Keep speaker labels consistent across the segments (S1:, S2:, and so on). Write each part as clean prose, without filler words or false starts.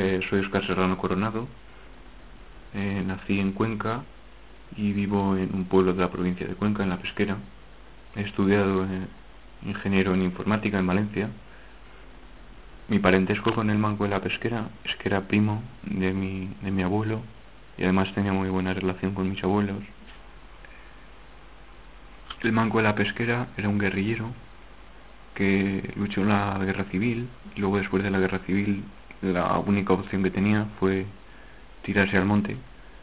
S1: Soy Óscar Serrano Coronado, nací en Cuenca y vivo en un pueblo de la provincia de Cuenca, en La Pesquera. He estudiado ingeniero en informática en Valencia. Mi parentesco con el Manco de La Pesquera es que era primo de mi abuelo y además tenía muy buena relación con mis abuelos. El Manco de La Pesquera era un guerrillero que luchó en la guerra civil y luego, después de la guerra civil, la única opción que tenía fue tirarse al monte.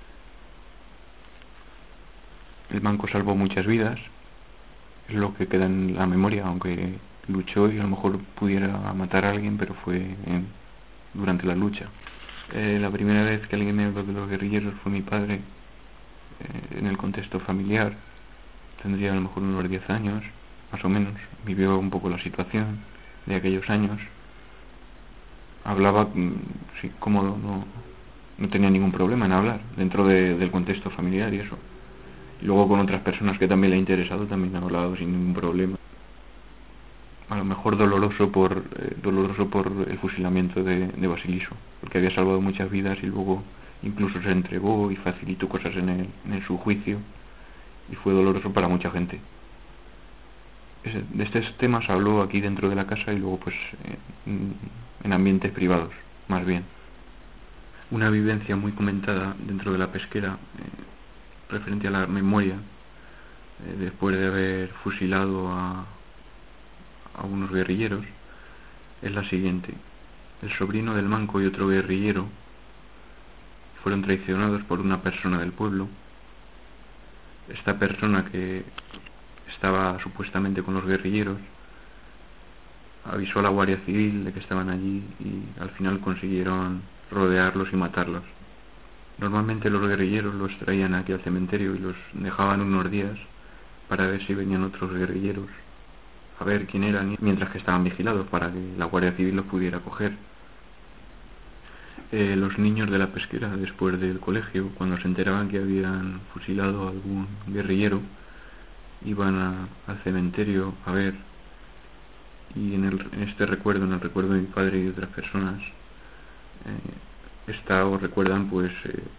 S1: El Manco salvó muchas vidas, es lo que queda en la memoria, aunque luchó y a lo mejor pudiera matar a alguien, pero fue durante la lucha. La primera vez que alguien me habló de los guerrilleros fue mi padre, en el contexto familiar. Tendría a lo mejor unos 10 años, más o menos. Vivió un poco la situación de aquellos años. Hablaba, sí, cómodo, no tenía ningún problema en hablar dentro del contexto familiar y eso. Y luego con otras personas que también le ha interesado también ha hablado sin ningún problema. A lo mejor doloroso por el fusilamiento de Basiliso, porque había salvado muchas vidas y luego incluso se entregó y facilitó cosas en su juicio, y fue doloroso para mucha gente. De estos temas habló aquí dentro de la casa y luego pues en ambientes privados, más bien. Una vivencia muy comentada dentro de La Pesquera, referente a la memoria, después de haber fusilado a unos guerrilleros, es la siguiente. El sobrino del Manco y otro guerrillero fueron traicionados por una persona del pueblo. Esta persona, que estaba supuestamente con los guerrilleros, avisó a la Guardia Civil de que estaban allí y al final consiguieron rodearlos y matarlos. Normalmente los guerrilleros los traían aquí al cementerio y los dejaban unos días para ver si venían otros guerrilleros a ver quién eran, mientras que estaban vigilados para que la Guardia Civil los pudiera coger. Los niños de La Pesquera, después del colegio, cuando se enteraban que habían fusilado a algún guerrillero, iban al cementerio a ver, y en el recuerdo de mi padre y de otras personas, recuerdan pues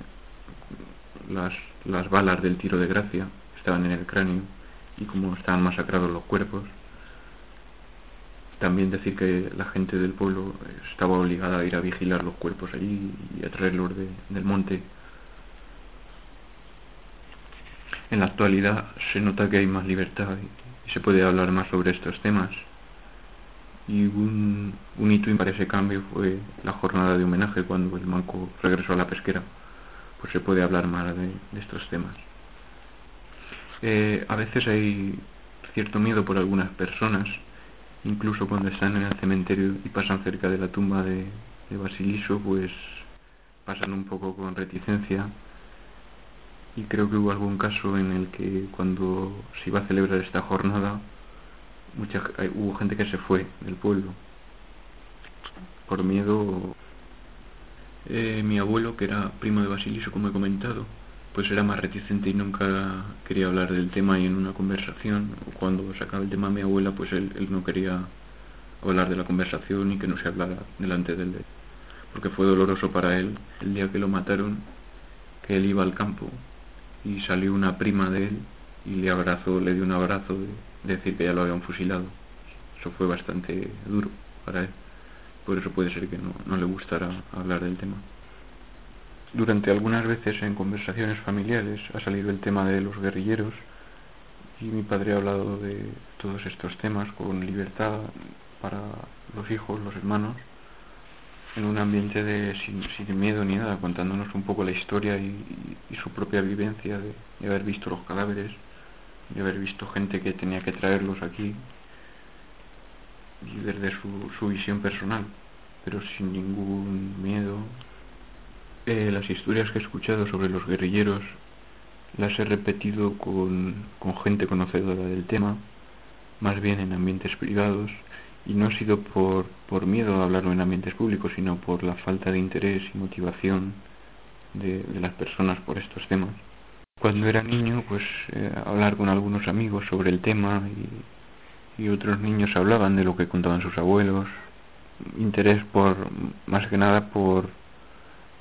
S1: las balas del tiro de gracia estaban en el cráneo y cómo estaban masacrados los cuerpos. También decir que la gente del pueblo estaba obligada a ir a vigilar los cuerpos allí y a traerlos del monte. En la actualidad se nota que hay más libertad y se puede hablar más sobre estos temas. Y un hito para ese cambio fue la jornada de homenaje, cuando el Manco regresó a La Pesquera. Pues se puede hablar más de estos temas. A veces hay cierto miedo por algunas personas, incluso cuando están en el cementerio y pasan cerca de la tumba de Basiliso, pues pasan un poco con reticencia. Y creo que hubo algún caso en el que, cuando se iba a celebrar esta jornada, hubo gente que se fue del pueblo por miedo. Mi abuelo, que era primo de Basiliso, como he comentado, pues era más reticente y nunca quería hablar del tema, y en una conversación, cuando sacaba el tema a mi abuela, pues él no quería hablar de la conversación y que no se hablara delante de él, porque fue doloroso para él el día que lo mataron, que él iba al campo y salió una prima de él y le dio un abrazo de decir que ya lo habían fusilado. Eso fue bastante duro para él, por eso puede ser que no le gustara hablar del tema. Durante algunas veces en conversaciones familiares ha salido el tema de los guerrilleros, y mi padre ha hablado de todos estos temas con libertad para los hijos, los hermanos, en un ambiente sin miedo ni nada, contándonos un poco la historia y su propia vivencia de haber visto los cadáveres, de haber visto gente que tenía que traerlos aquí, y desde su visión personal, pero sin ningún miedo. Las historias que he escuchado sobre los guerrilleros las he repetido con gente conocedora del tema, más bien en ambientes privados, y no ha sido por miedo a hablarlo en ambientes públicos, sino por la falta de interés y motivación de las personas por estos temas. Cuando era niño, pues hablar con algunos amigos sobre el tema, y otros niños hablaban de lo que contaban sus abuelos. Interés más que nada por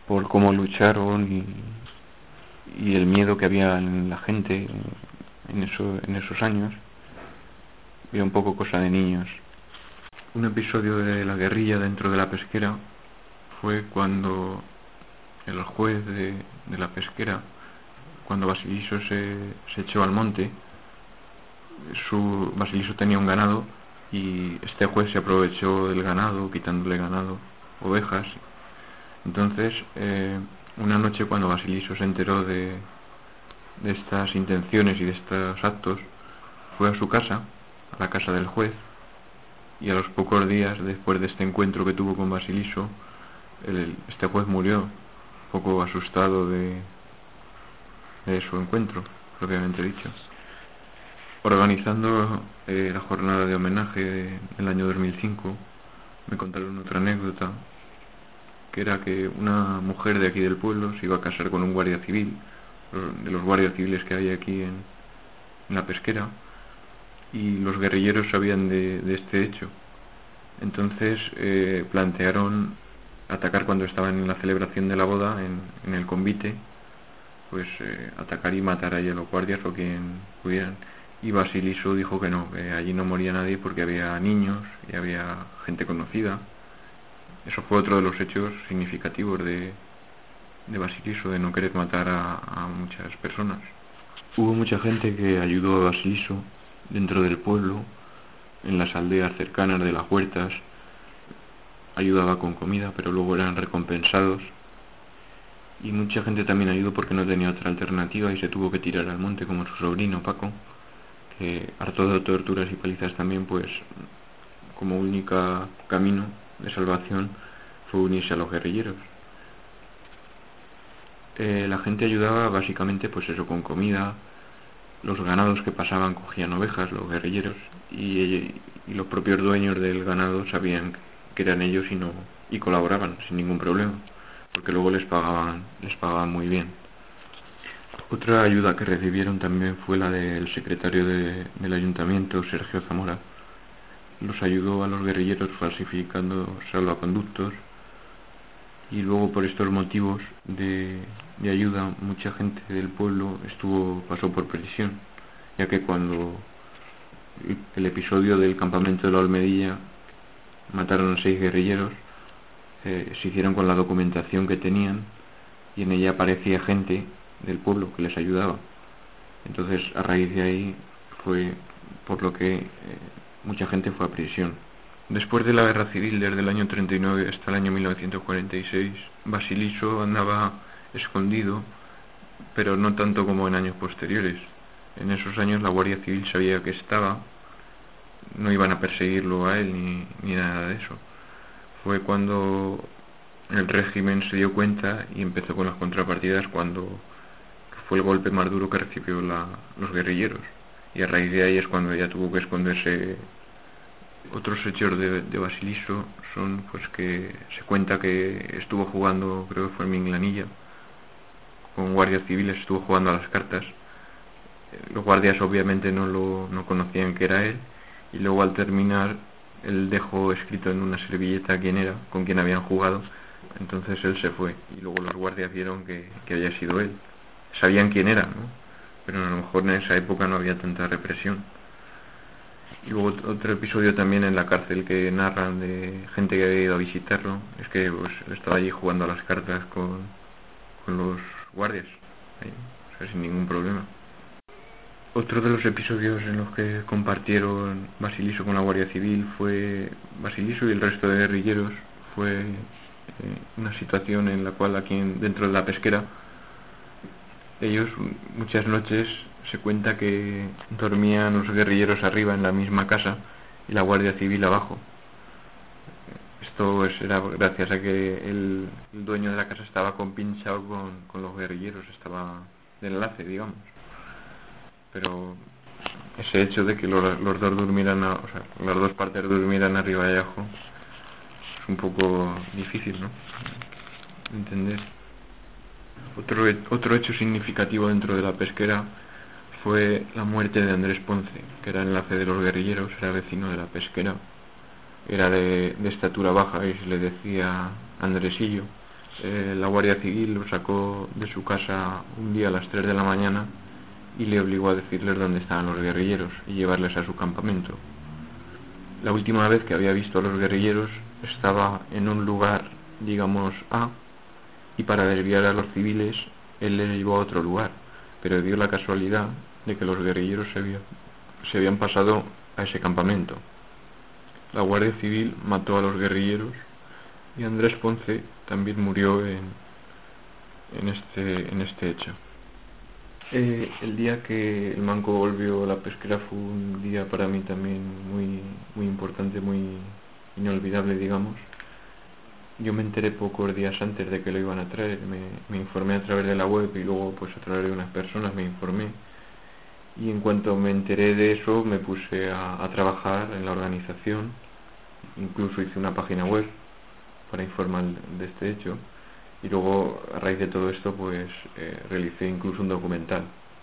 S1: por cómo lucharon y el miedo que había en la gente en esos años. Era un poco cosa de niños. Un episodio de la guerrilla dentro de la pesquera fue cuando el juez de la pesquera, cuando Vasiliso se echó al monte. Vasiliso tenía un ganado y este juez se aprovechó del ganado, quitándole ganado, ovejas. Entonces, una noche cuando Vasiliso se enteró de estas intenciones y de estos actos, fue a su casa, a la casa del juez, y a los pocos días después de este encuentro que tuvo con Vasiliso, este juez murió, un poco asustado de su encuentro, propiamente dicho. Organizando la jornada de homenaje en el año 2005, me contaron otra anécdota, que era que una mujer de aquí del pueblo se iba a casar con un guardia civil, de los guardias civiles que hay aquí en la pesquera, y los guerrilleros sabían de este hecho. Entonces plantearon atacar cuando estaban en la celebración de la boda, en el convite, pues atacar y matar ahí a los guardias o quien pudieran. Y Vasiliso dijo que no, que allí no moría nadie porque había niños y había gente conocida. Eso fue otro de los hechos significativos de Vasiliso, de no querer matar a muchas personas. Hubo mucha gente que ayudó a Vasiliso dentro del pueblo, en las aldeas cercanas de las huertas, ayudaba con comida, pero luego eran recompensados. Y mucha gente también ayudó porque no tenía otra alternativa y se tuvo que tirar al monte, como su sobrino Paco, que harto de torturas y palizas también, pues como único camino de salvación fue unirse a los guerrilleros. La gente ayudaba básicamente pues eso, con comida. Los ganados que pasaban cogían ovejas, los guerrilleros, y los propios dueños del ganado sabían que eran ellos y colaboraban sin ningún problema, porque luego les pagaban muy bien. Otra ayuda que recibieron también fue la del secretario del ayuntamiento, Sergio Zamora. Los ayudó a los guerrilleros falsificando salvoconductos, y luego por estos motivos de ayuda mucha gente del pueblo pasó por prisión, ya que cuando el episodio del campamento de la Olmedilla mataron a 6 guerrilleros, se hicieron con la documentación que tenían y en ella aparecía gente del pueblo que les ayudaba. Entonces a raíz de ahí fue por lo que mucha gente fue a prisión. Después de la guerra civil, desde el año 39 hasta el año 1946, Vasiliso andaba escondido, pero no tanto como en años posteriores. En esos años la Guardia Civil sabía que estaba, no iban a perseguirlo a él ni nada de eso. Fue cuando el régimen se dio cuenta y empezó con las contrapartidas, cuando fue el golpe más duro que recibió los guerrilleros, y a raíz de ahí es cuando ya tuvo que esconderse. Otros hechos de Vasiliso son pues que se cuenta que estuvo jugando, creo que fue en Minglanilla, con guardias civiles, estuvo jugando a las cartas. Los guardias obviamente no conocían que era él, y luego al terminar él dejó escrito en una servilleta quién era, con quién habían jugado. Entonces él se fue y luego los guardias vieron que había sido él. Sabían quién era, ¿no? Pero a lo mejor en esa época no había tanta represión. Y luego otro episodio también en la cárcel que narran de gente que había ido a visitarlo, es que pues, estaba allí jugando a las cartas con los guardias, ahí, o sea, sin ningún problema. Otro de los episodios en los que compartieron Vasiliso con la Guardia Civil fue Vasiliso y el resto de guerrilleros. Fue una situación en la cual aquí dentro de la pesquera, ellos muchas noches se cuenta que dormían los guerrilleros arriba en la misma casa y la Guardia Civil abajo. Esto era gracias a que el dueño de la casa estaba compinchado con los guerrilleros, estaba de enlace, digamos. Pero ese hecho de que los dos durmieran, o sea, las dos partes durmieran arriba y abajo, es un poco difícil, ¿no?, de entender. Otro hecho significativo dentro de la pesquera fue la muerte de Andrés Ponce, que era enlace de los guerrilleros, era vecino de la pesquera, era de estatura baja y se le decía Andresillo, La Guardia Civil lo sacó de su casa un día a las 3 de la mañana y le obligó a decirles dónde estaban los guerrilleros y llevarles a su campamento. La última vez que había visto a los guerrilleros estaba en un lugar, digamos, A, y para desviar a los civiles él les llevó a otro lugar, pero dio la casualidad de que los guerrilleros se habían pasado a ese campamento. La Guardia Civil mató a los guerrilleros y Andrés Ponce también murió en este hecho. El día que el Manco volvió a la pesquera fue un día para mí también muy importante, muy inolvidable, digamos. Yo me enteré pocos días antes de que lo iban a traer, me informé a través de la web y luego pues a través de unas personas me informé. Y en cuanto me enteré de eso me puse a trabajar en la organización, incluso hice una página web para informar de este hecho. Y luego, a raíz de todo esto, pues realicé incluso un documental.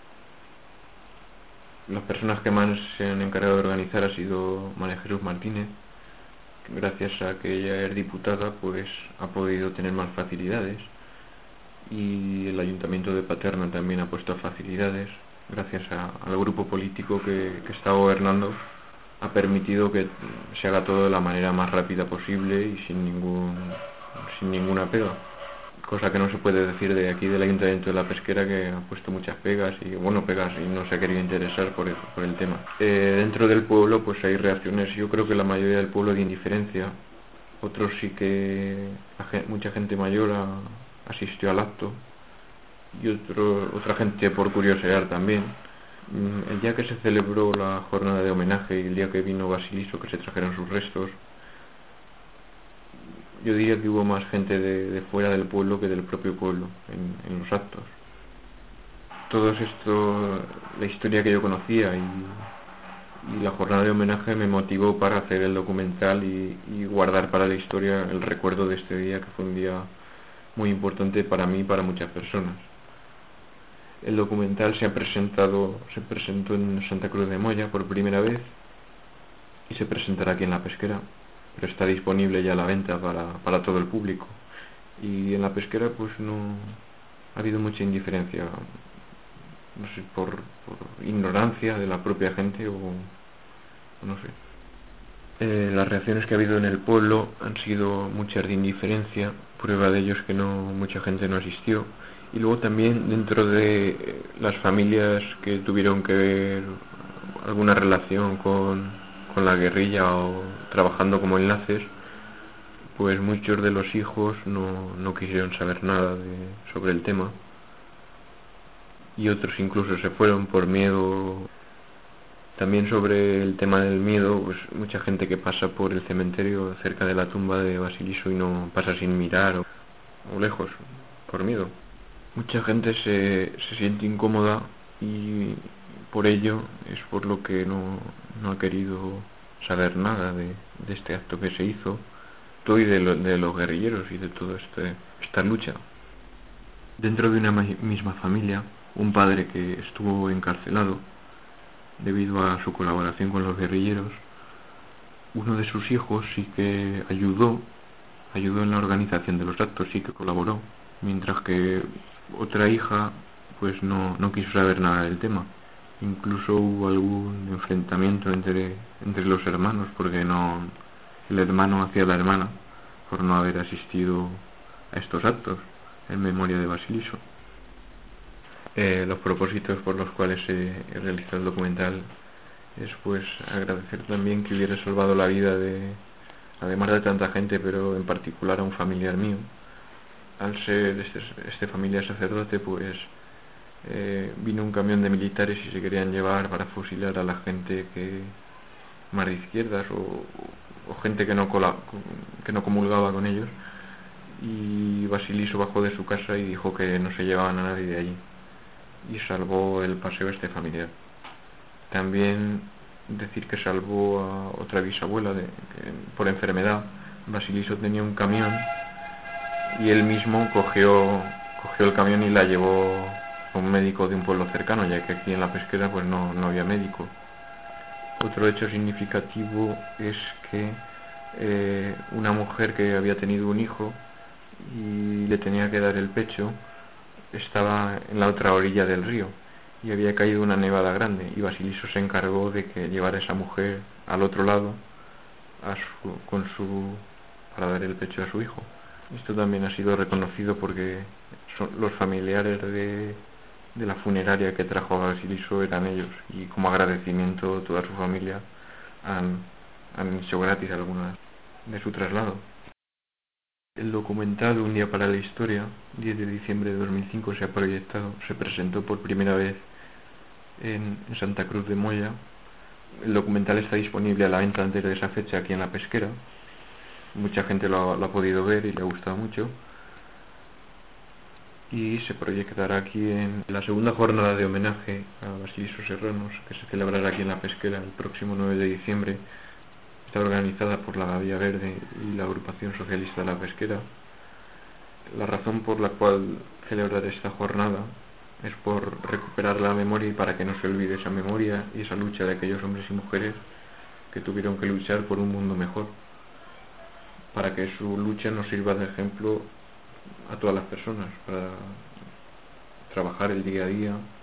S1: Las personas que más se han encargado de organizar ha sido María Jesús Martínez. Gracias a que ella es diputada, pues ha podido tener más facilidades. Y el Ayuntamiento de Paterna también ha puesto facilidades. Gracias al grupo político que está gobernando, ha permitido que se haga todo de la manera más rápida posible y sin ninguna pega. Cosa que no se puede decir de aquí del Ayuntamiento de la Pesquera, que ha puesto muchas pegas y no se ha querido interesar por el tema. Dentro del pueblo pues hay reacciones, yo creo que la mayoría del pueblo de indiferencia, otros sí que mucha gente mayor asistió al acto y otra gente por curiosidad también. El día que se celebró la jornada de homenaje y el día que vino Basiliso, que se trajeron sus restos, yo diría que hubo más gente de fuera del pueblo que del propio pueblo en los actos. Todo esto, la historia que yo conocía y la jornada de homenaje me motivó para hacer el documental y guardar para la historia el recuerdo de este día, que fue un día muy importante para mí y para muchas personas. El documental se presentó en Santa Cruz de Moya por primera vez y se presentará aquí en La Pesquera, pero está disponible ya a la venta para todo el público. Y en La Pesquera pues no ha habido mucha indiferencia, no sé, por ignorancia de la propia gente o no sé. Las reacciones que ha habido en el pueblo han sido muchas de indiferencia, prueba de ello es que mucha gente no asistió. Y luego también dentro de las familias que tuvieron que ver alguna relación con la guerrilla o trabajando como enlaces, pues muchos de los hijos no quisieron saber nada sobre el tema, y otros incluso se fueron por miedo. También sobre el tema del miedo, pues mucha gente que pasa por el cementerio cerca de la tumba de Basiliso y no pasa sin mirar o lejos, por miedo. Mucha gente se siente incómoda y por ello es por lo que no ha querido saber nada de este acto que se hizo, todo y de los guerrilleros y de toda esta lucha. Dentro de una misma familia, un padre que estuvo encarcelado debido a su colaboración con los guerrilleros, uno de sus hijos sí que ayudó en la organización de los actos, sí que colaboró, mientras que otra hija pues no quiso saber nada del tema. Incluso hubo algún enfrentamiento entre los hermanos, porque el hermano hacia la hermana por no haber asistido a estos actos en memoria de Basiliso. Los propósitos por los cuales he realizado el documental es pues agradecer también que hubiera salvado la vida además de tanta gente, pero en particular a un familiar mío. Al ser este familiar sacerdote, pues vino un camión de militares y se querían llevar para fusilar a la gente que más de izquierdas o gente que no comulgaba con ellos, y Basiliso bajó de su casa y dijo que no se llevaban a nadie de allí y salvó el paseo este familiar. También decir que salvó a otra bisabuela por enfermedad. Basiliso tenía un camión y él mismo cogió el camión y la llevó a un médico de un pueblo cercano, ya que aquí en La Pesquera pues no había médico. Otro hecho significativo es que una mujer que había tenido un hijo y le tenía que dar el pecho, estaba en la otra orilla del río y había caído una nevada grande, y Basiliso se encargó de que llevara a esa mujer al otro lado para dar el pecho a su hijo. Esto también ha sido reconocido porque los familiares de la funeraria que trajo a Basiliso eran ellos, y como agradecimiento toda su familia han, han hecho gratis algunas de su traslado. El documental Un día para la historia, 10 de diciembre de 2005, se ha proyectado, se presentó por primera vez en Santa Cruz de Moya. El documental está disponible a la venta antes de esa fecha aquí en La Pesquera. Mucha gente lo ha podido ver y le ha gustado mucho. Y se proyectará aquí en la segunda jornada de homenaje a Basiliso Serranos, que se celebrará aquí en La Pesquera el próximo 9 de diciembre. Está organizada por la Gavia Verde y la Agrupación Socialista de La Pesquera. La razón por la cual celebrar esta jornada es por recuperar la memoria y para que no se olvide esa memoria y esa lucha de aquellos hombres y mujeres que tuvieron que luchar por un mundo mejor, para que su lucha nos sirva de ejemplo a todas las personas, para trabajar el día a día